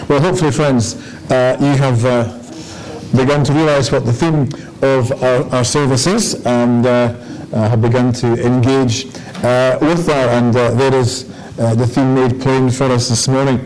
Well, hopefully, friends, you have begun to realise what the theme of our service is, and have begun to engage with that. And there is the theme made plain for us this morning,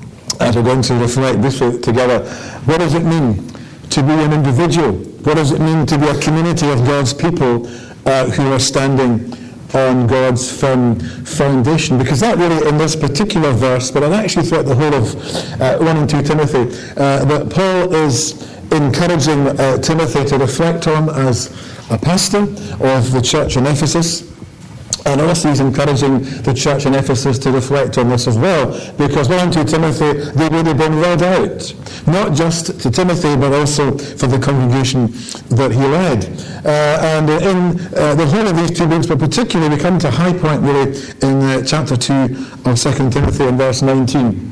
as we're going to reflect this together. What does it mean to be an individual? What does it mean to be a community of God's people who are standing on God's firm foundation? Because that really, in this particular verse, but actually throughout the whole of 1 and 2 Timothy, that Paul is encouraging Timothy to reflect on as a pastor of the church in Ephesus. And also he's encouraging the church in Ephesus to reflect on this as well, because 1 and 2 Timothy, they would have been read out, not just to Timothy, but also for the congregation that he led. And in the whole of these 2 books, but particularly we come to a high point really in chapter 2 of 2 Timothy and verse 19.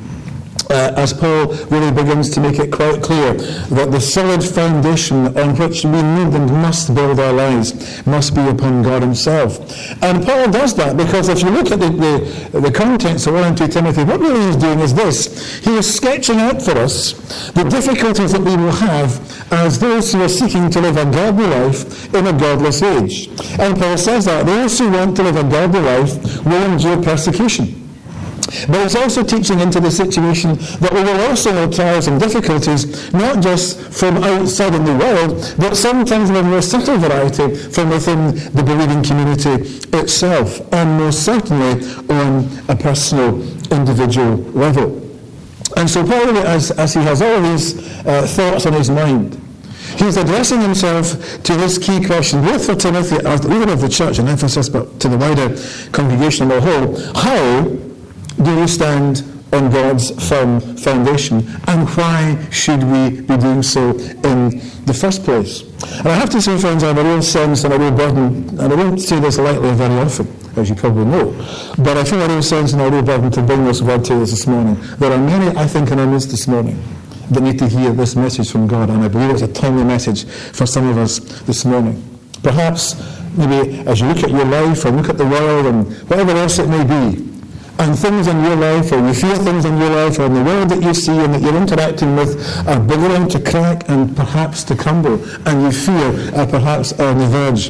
As Paul really begins to make it quite clear that the solid foundation on which we need and must build our lives must be upon God himself. And Paul does that because if you look at the context of 1 and 2 Timothy, what really he's doing is this. He is sketching out for us the difficulties that we will have as those who are seeking to live a godly life in a godless age. And Paul says that those who want to live a godly life will endure persecution. But it's also teaching into the situation that we will also have trials and difficulties, not just from outside in the world, but sometimes of a more subtle variety from within the believing community itself, and most certainly on a personal, individual level. And so Paul, as he has all these thoughts on his mind, he's addressing himself to this key question, both for Timothy as the leader of the church in Ephesus, but to the wider congregation as a whole. How do we stand on God's firm foundation, and why should we be doing so in the first place? And I have to say, friends, I have a real sense and a real burden, and I won't say this lightly very often, as you probably know, but I feel a real sense and a real burden to bring this word to us this morning. There are many, I think, in our midst this morning that need to hear this message from God, and I believe it's a timely message for some of us this morning. Perhaps, maybe as you look at your life or look at the world and whatever else it may be, and things in your life, or you feel things in your life, or in the world that you see and that you're interacting with are beginning to crack and perhaps to crumble, and you fear perhaps on the verge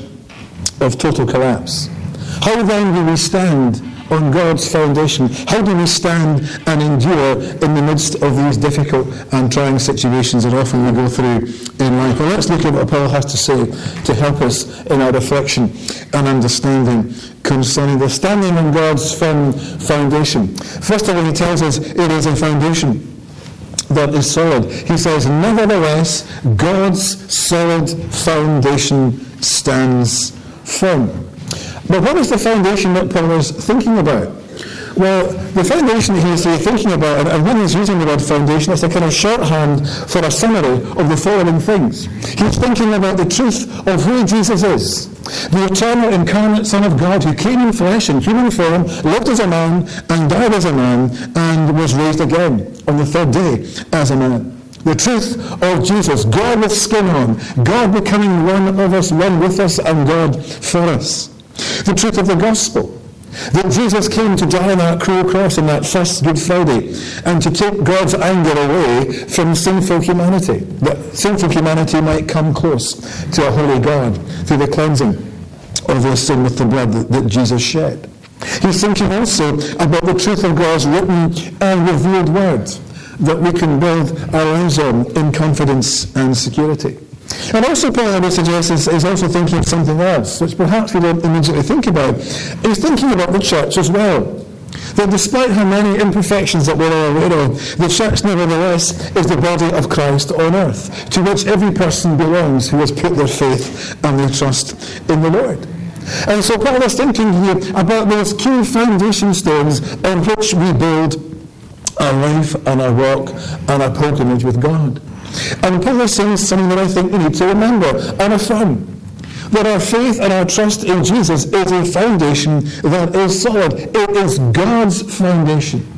of total collapse. How then do we stand on God's foundation? How do we stand and endure in the midst of these difficult and trying situations that often we go through in life? Well, let's look at what Paul has to say to help us in our reflection and understanding concerning the standing on God's firm foundation. First of all, he tells us it is a foundation that is solid. He says, nevertheless, God's solid foundation stands firm. But what is the foundation that Paul is thinking about? Well, the foundation that he's thinking about, and when he's using the word foundation, it's a kind of shorthand for a summary of the following things. He's thinking about the truth of who Jesus is, the eternal incarnate Son of God who came in flesh in human form, lived as a man, and died as a man, and was raised again on the third day as a man. The truth of Jesus, God with skin on, God becoming one of us, one with us, and God for us. The truth of the gospel, that Jesus came to die on that cruel cross on that first Good Friday and to take God's anger away from sinful humanity, that sinful humanity might come close to a holy God through the cleansing of their sin with the blood that Jesus shed. He's thinking also about the truth of God's written and revealed word that we can build our lives on in confidence and security. And also Paul, I would suggest, is also thinking of something else, which perhaps we don't immediately think about. He's thinking about the church as well. That despite how many imperfections that we're all aware of, the church nevertheless is the body of Christ on earth, to which every person belongs who has put their faith and their trust in the Lord. And so Paul is thinking here about those key foundation stones on which we build our life and our walk and our pilgrimage with God. And Paul is saying something that I think we need to remember and affirm. That our faith and our trust in Jesus is a foundation that is solid. It is God's foundation.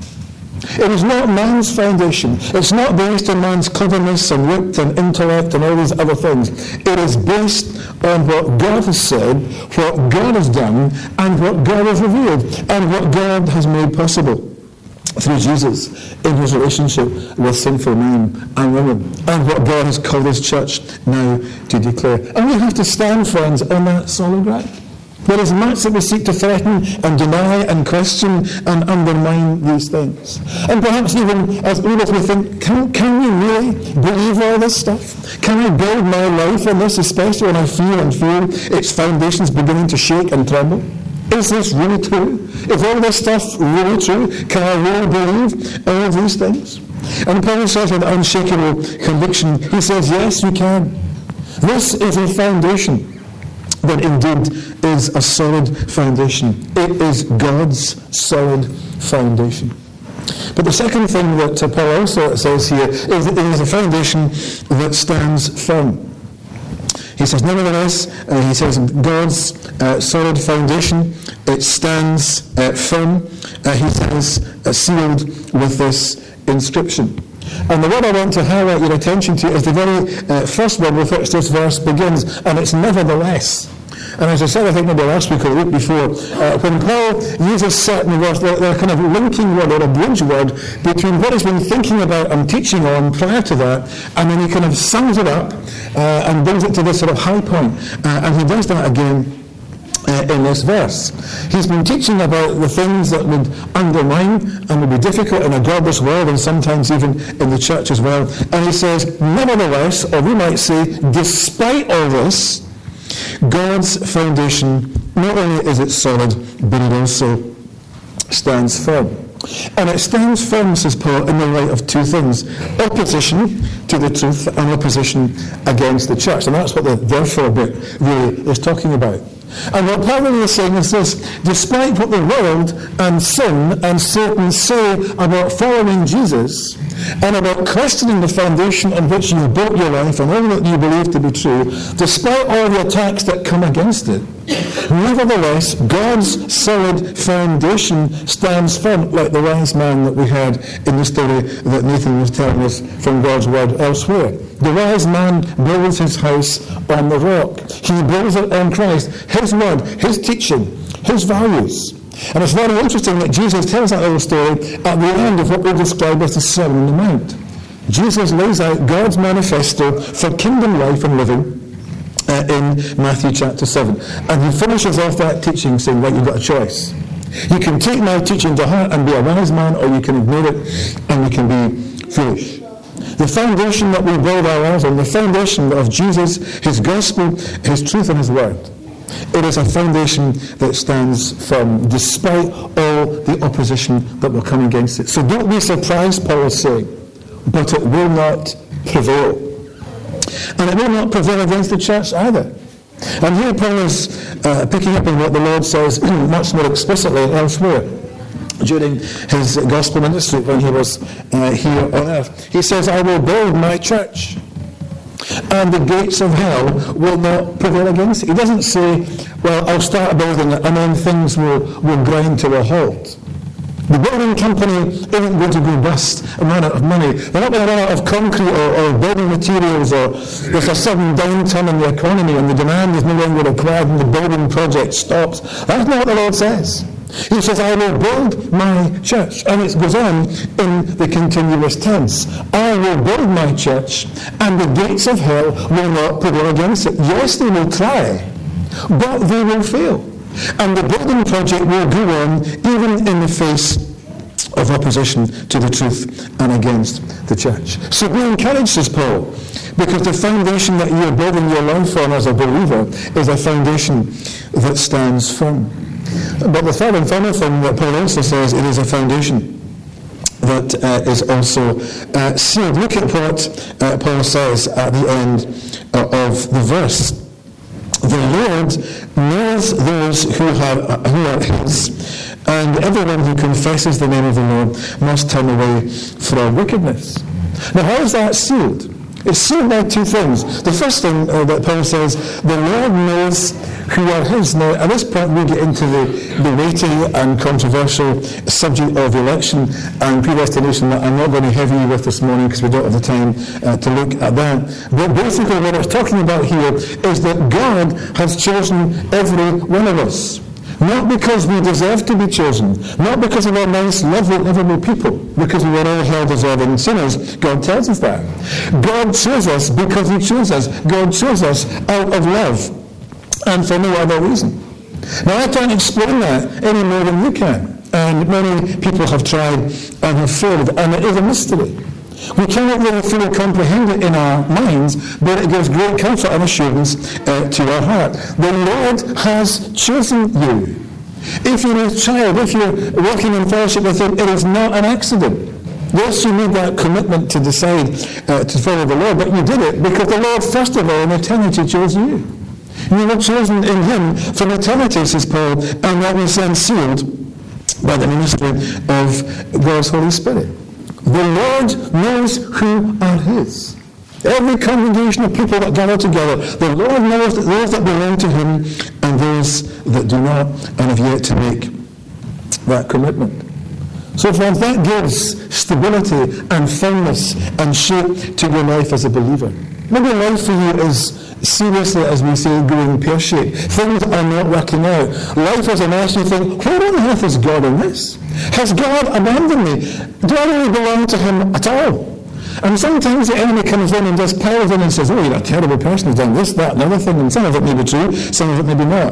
It is not man's foundation. It's not based on man's cleverness and wit and intellect and all these other things. It is based on what God has said, what God has done, and what God has revealed, and what God has made possible. through Jesus in his relationship with sinful men and women, and what God has called his church now to declare. And we have to stand, friends, on that solid ground. There is much that we seek to threaten and deny and question and undermine these things. And perhaps even as leaders we think, can we really believe all this stuff? Can I build my life on this, especially when I feel its foundations beginning to shake and tremble? Is this really true? Is all this stuff really true? Can I really believe all of these things? And Paul says with unshakable conviction, he says, yes, you can. This is a foundation that indeed is a solid foundation. It is God's solid foundation. But the second thing that Paul also says here is that it is a foundation that stands firm. He says, nevertheless, he says, God's solid foundation, it stands firm. He says, sealed with this inscription. And the word I want to highlight your attention to is the very first word with which this verse begins, and it's nevertheless. And as I said, I think maybe last week or the week before, when Paul uses certain words, they're kind of linking word or a bridge word between what he's been thinking about and teaching on prior to that, and then he kind of sums it up and brings it to this sort of high point. And he does that again in this verse. He's been teaching about the things that would undermine and would be difficult in a godless world, and sometimes even in the church as well. And he says, nevertheless, or we might say, despite all this, God's foundation, not only is it solid, but it also stands firm. And it stands firm, says Paul, in the light of two things: opposition to the truth and opposition against the church. And that's what the therefore bit really is talking about. And what Paul really is saying is this: despite what the world and sin and Satan say about following Jesus and about questioning the foundation on which you've built your life and all that you believe to be true, despite all the attacks that come against it, nevertheless, God's solid foundation stands firm, like the wise man that we had in the story that Nathan was telling us from God's word elsewhere. The wise man builds his house on the rock. He builds it on Christ, his word, his teaching, his values. And it's very interesting that Jesus tells that little story at the end of what we describe as the Sermon on the Mount. Jesus lays out God's manifesto for kingdom life and living in Matthew chapter 7. And he finishes off that teaching saying, right, you've got a choice. You can take my teaching to heart and be a wise man, or you can ignore it and you can be foolish. The foundation that we build our lives on, the foundation of Jesus, his gospel, his truth and his word, it is a foundation that stands firm despite all the opposition that will come against it. So don't be surprised, Paul is saying, but it will not prevail. And it will not prevail against the church either. And here Paul is picking up on what the Lord says much more explicitly elsewhere during his gospel ministry when he was here on earth. He says, I will build my church, and the gates of hell will not prevail against it. He doesn't say, well, I'll start building it and then things will grind to a halt. The building company isn't going to go bust and run out of money. They're not going to run out of concrete or building materials, or there's a sudden downturn in the economy and the demand is no longer required and the building project stops. That's not what the Lord says. He says, I will build my church. And it goes on in the continuous tense. I will build my church, and the gates of hell will not prevail against it. Yes, they will try, but they will fail. And the building project will go on even in the face of opposition to the truth and against the church. So be encouraged, says Paul, because the foundation that you're building your life on as a believer is a foundation that stands firm. But the third and final thing that Paul also says, it is a foundation that is also sealed. Look at what Paul says at the end of the verse. The Lord knows those who are his, and everyone who confesses the name of the Lord must turn away from wickedness. Now, how is that sealed? It's sealed by two things. The first thing that Paul says, the Lord knows who are his. Now, at this point, we get into the weighty and controversial subject of election and predestination that I'm not going to heavy you with this morning because we don't have the time to look at that. But basically, what it's talking about here is that God has chosen every one of us. Not because we deserve to be chosen, not because of our nice, lovely, lovable people, because we were all hell-deserving sinners. God tells us that. God chose us because he chose us. God chose us out of love and for no other reason. Now, I can't explain that any more than you can. And many people have tried and have failed, and it is a mystery. We cannot really fully comprehend it in our minds, but it gives great comfort and assurance to our heart. The Lord has chosen you. If you're a child, if you're walking in fellowship with him, it is not an accident. Yes, you made that commitment to decide to follow the Lord, but you did it because the Lord, first of all, in eternity chose you. You were chosen in him from eternity, says Paul, and that was then sealed by the ministry of God's Holy Spirit. The Lord knows who are his. Every congregation of people that gather together, the Lord knows that those that belong to him and those that do not and have yet to make that commitment. So friends, that gives stability and firmness and shape to your life as a believer. Maybe life for you is, seriously as we say, going pear-shaped. Things are not working out. Life is a mess and you think, where on earth is God in this? Has God abandoned me? Do I really belong to him at all? And sometimes the enemy comes in and just piles in and says, oh, you're a terrible person who's done this, that, and other thing, and some of it may be true, some of it may be not.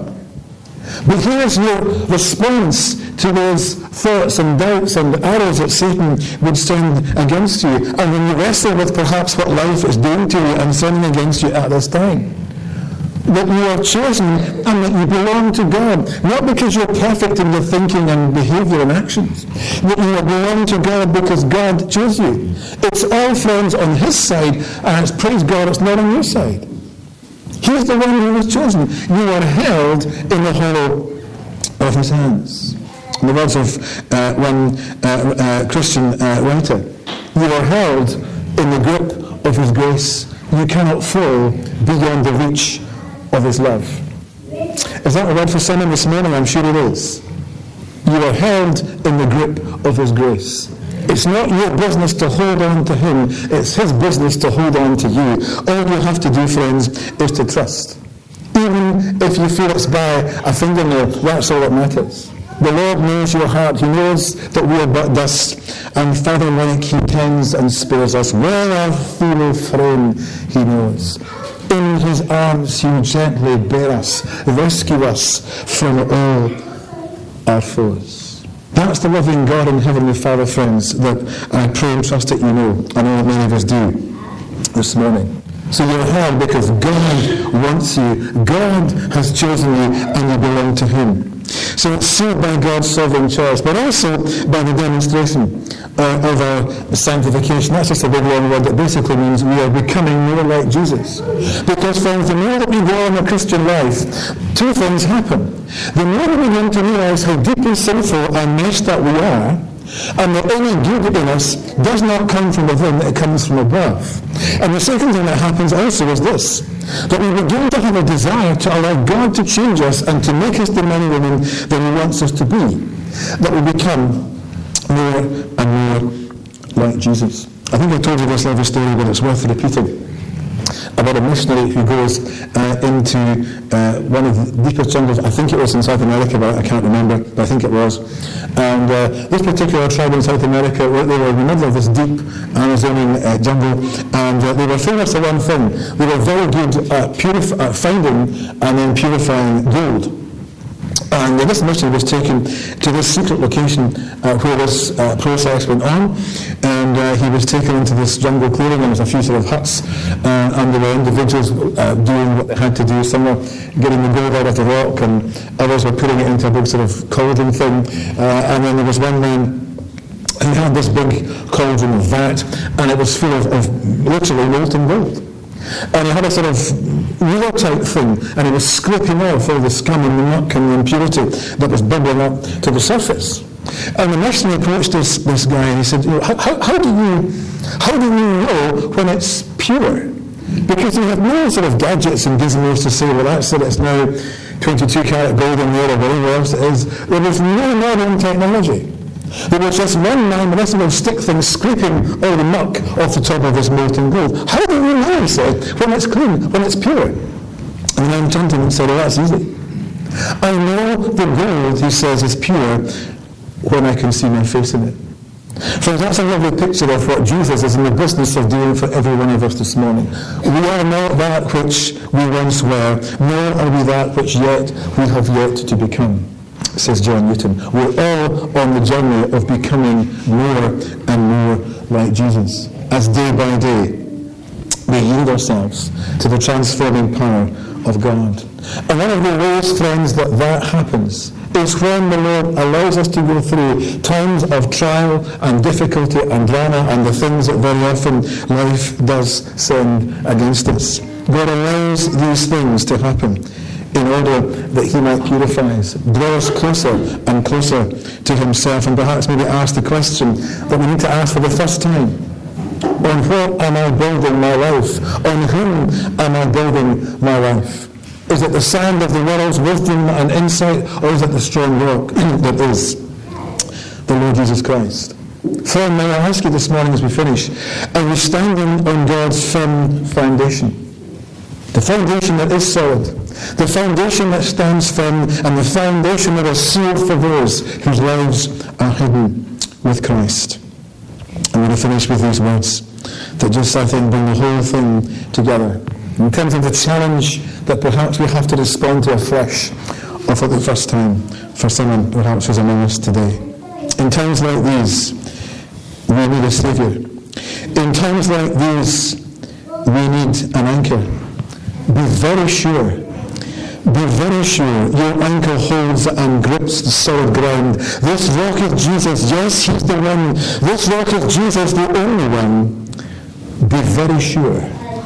But here's your response to those thoughts and doubts and arrows that Satan would send against you. And when you wrestle with perhaps what life is doing to you and sending against you at this time, that you are chosen and that you belong to God, not because you're perfect in your thinking and behavior and actions, that you belong to God because God chose you. It's all, friends, on his side, and it's, praise God, it's not on your side. He's the one who was chosen. You are held in the hollow of his hands. In the words of one Christian writer, you are held in the grip of his grace. You cannot fall beyond the reach of his love. Is that a word for someone this morning? I'm sure it is. You are held in the grip of his grace. It's not your business to hold on to him. It's his business to hold on to you. All you have to do, friends, is to trust. Even if you feel it's by a fingernail, that's all that matters. The Lord knows your heart. He knows that we are but dust. And Father-like, he tends and spares us. Well, our feeble frame, he knows. In his arms he gently bear us, rescue us from all our foes. That's the loving God and Heavenly Father, friends, that I pray and trust that you know. I know that many of us do this morning. So you're held because God wants you. God has chosen you and you belong to him. So it's sealed by God's sovereign choice, but also by the demonstration of our sanctification. That's just a big long word that basically means we are becoming more like Jesus. Because, friends, the more that we go on a Christian life, two things happen. The more we begin to realize how deeply sinful and messed up we are, and that any good in us does not come from within, it comes from above. And the second thing that happens also is this, that we begin to have a desire to allow God to change us and to make us the men and women that he wants us to be, that we become more and more like Jesus. I think I told you this lovely story, but it's worth repeating, about a missionary who goes into one of the deepest jungles. I think it was in South America, but I can't remember, but I think it was. And this particular tribe in South America, they were in the middle of this deep Amazonian jungle, and they were famous for one thing. They were very good at finding and then purifying gold. And this mission was taken to this secret location where this process went on, and he was taken into this jungle clearing, and there was a few sort of huts, and there were individuals doing what they had to do. Some were getting the gold out of the rock, and others were putting it into a big sort of cauldron thing, and then there was one man who had this big cauldron of vat, and it was full of literally molten gold. And he had a sort of wheel type thing, and he was scraping off all the scum and the muck and the impurity that was bubbling up to the surface. And the missionary approached this guy and he said, how do you know when it's pure? Because you have no sort of gadgets and gizmos to say, well, that's it, it's now 22 karat gold in there or whatever else it is. There was no modern technology. There was just one man with this little stick thing scraping all the muck off the top of this molten gold. How do you know, he said, when it's clean, when it's pure? And the man turned to him and said, oh, that's easy. I know the gold, he says, is pure when I can see my face in it. Friends, that's a lovely picture of what Jesus is in the business of doing for every one of us this morning. We are not that which we once were, nor are we that which yet we have yet to become, says John Newton. We're all on the journey of becoming more and more like Jesus, as day by day we yield ourselves to the transforming power of God. And one of the ways, friends, that happens is when the Lord allows us to go through times of trial and difficulty and drama and the things that very often life does send against us. God allows these things to happen in order that he might purify us, draw us closer and closer to himself, and perhaps maybe ask the question that we need to ask for the first time. On what am I building my life? On whom am I building my life? Is it the sand of the world's wisdom and insight, or is it the strong rock that is the Lord Jesus Christ? Friend, may I ask you this morning as we finish, are you standing on God's firm foundation? The foundation that is solid, the foundation that stands firm, and the foundation that is sealed for those whose lives are hidden with Christ. I'm going to finish with these words that just, I think, bring the whole thing together. In terms of the challenge that perhaps we have to respond to afresh, or for the first time, for someone perhaps who's among us today. In times like these, we need a Saviour. In times like these, we need an anchor. Be very sure your anchor holds and grips the solid ground. This rock is Jesus. Yes, he's the one. This rock is Jesus, the only one. Be very sure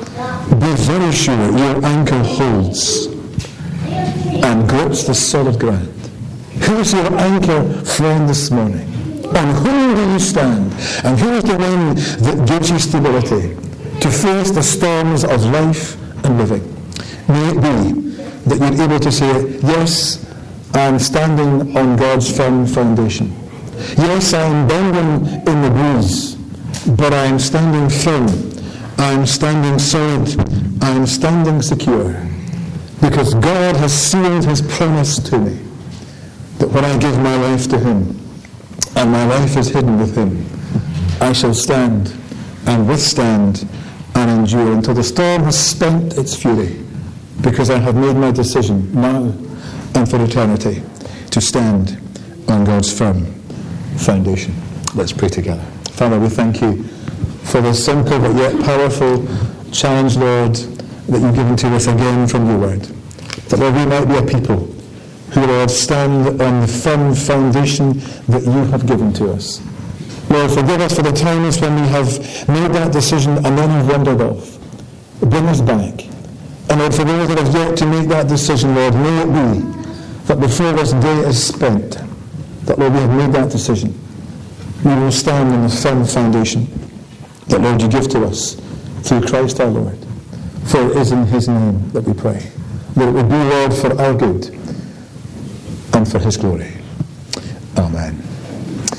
your anchor holds and grips the solid ground. Who's your anchor friend this morning? On whom do you stand? And who is the one that gives you stability to face the storms of life and living? May it be that you're able to say, yes, I'm standing on God's firm foundation. Yes, I'm bending in the breeze, but I'm standing firm. I'm standing solid. I'm standing secure. Because God has sealed his promise to me that when I give my life to him, and my life is hidden with him, I shall stand and withstand and endure until the storm has spent its fury, because I have made my decision now and for eternity to stand on God's firm foundation. Let's pray together. Father, we thank you for this simple but yet powerful challenge, Lord, that you've given to us again from your word. That, Lord, we might be a people who, Lord, stand on the firm foundation that you have given to us. Lord, forgive us for the times when we have made that decision and then have wandered off. Bring us back. And Lord, for those that have yet to make that decision, Lord, may it be that before this day is spent, that, Lord, we have made that decision. We will stand on the firm foundation that, Lord, you give to us through Christ our Lord. For it is in his name that we pray. That it will be, Lord, for our good and for his glory. Amen.